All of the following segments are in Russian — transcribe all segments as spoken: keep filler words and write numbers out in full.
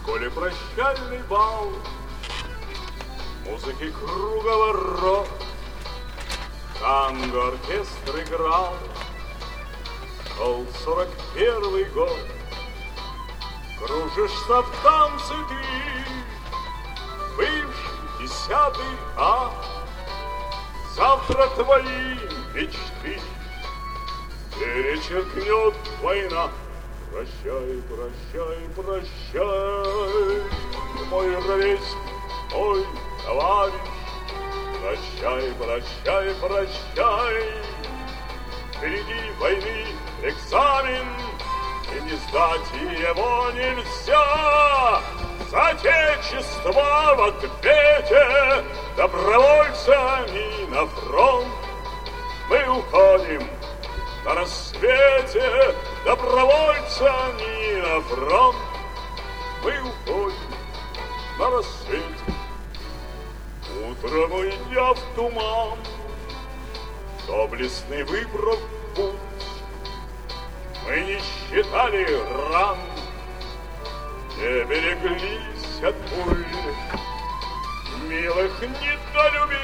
школе прощальный бал, музыки круговорот, танго оркестр играл. Шел сорок первый год, кружишься в танце ты, бывший десятый А. Завтра твои мечты перечеркнет война. Прощай, прощай, прощай, мой ровесник, мой товарищ. Прощай, прощай, прощай, впереди войны экзамен, и не сдать его нельзя. За отечество в ответе добровольцами на фронт мы уходим на рассвете. Добровольцами на фронт мы уходим на рассвете. Утром, уйдя в туман, доблестный выбрав путь, мы не считали ран, не береглись от пуль, милых недолюбив,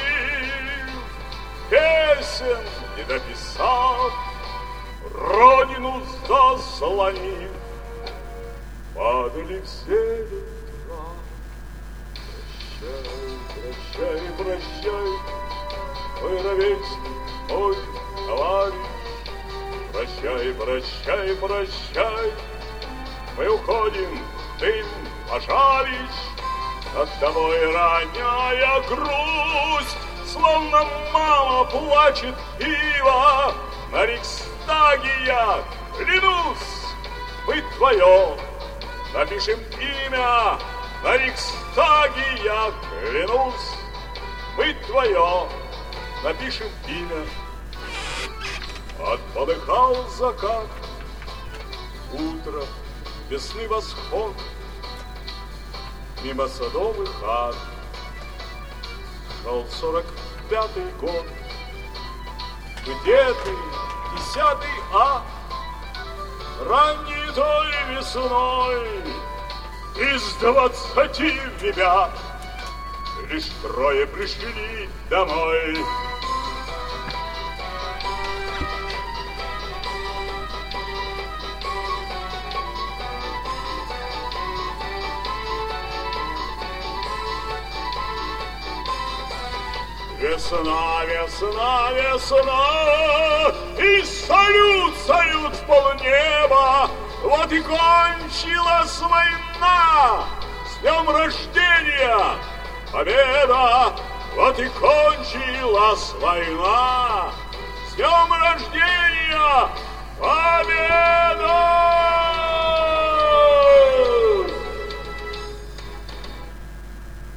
песен не дописав, родину заслонив, падали все ветра. Прощай, прощай, прощай, мой ровесник, мой товарищ. Прощай, прощай, прощай, мы уходим в дым пожарищ. Над тобой роняя грусть, словно мама плачет ива. На Рейхстаге я клянусь, мы твое напишем имя. На Рейхстаге я клянусь, мы твое напишем имя. Отполыхал закат, утро, весны восход, мимо садов и хат шел сорок пятый год. Где ты, десятый А? Ранней той весной из двадцати ребят лишь трое пришли домой. Весна, весна, весна, и салют, салют в полнеба. Вот и кончилась война, с днем рождения, победа. Вот и кончилась война, с днем рождения, победа.